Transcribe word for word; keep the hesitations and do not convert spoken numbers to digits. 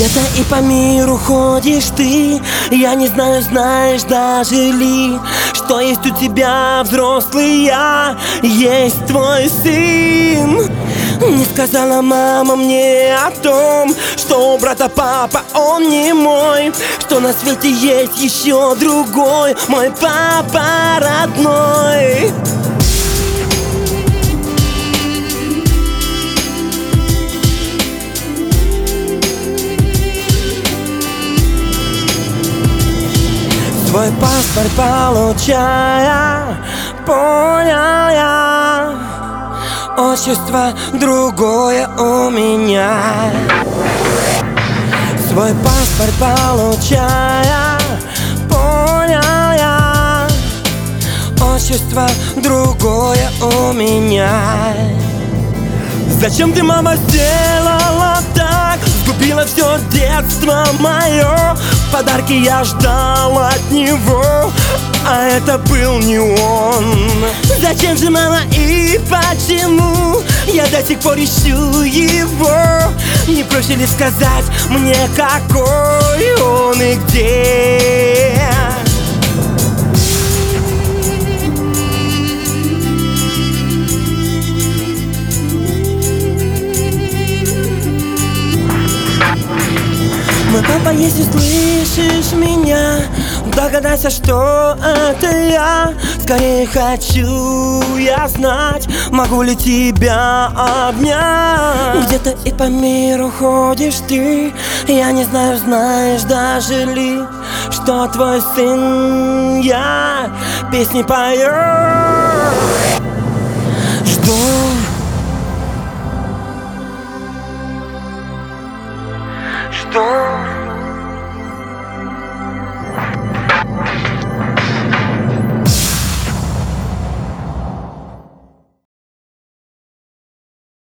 Где-то и по миру ходишь ты, я не знаю, знаешь даже ли, что есть у тебя взрослый я, есть твой сын. Не сказала мама мне о том, что у брата папа, он не мой, что на свете есть еще другой, мой папа родной. Свой паспорт получая, понял я, отчество другое у меня. Свой паспорт получая, понял я, отчество другое у меня. Зачем ты, мама, сделала так? Сгубила все детство мое. Подарки я ждал от него, а это был не он. Зачем же, мама, и почему я до сих пор ищу его? Не проще ли сказать мне, какой он и где? Мой папа, если слышишь меня, догадайся, что это я. Скорее хочу я знать, могу ли тебя обнять. Где-то и по миру ходишь ты, я не знаю, знаешь даже ли, что твой сын я песни поет. Жду. Что?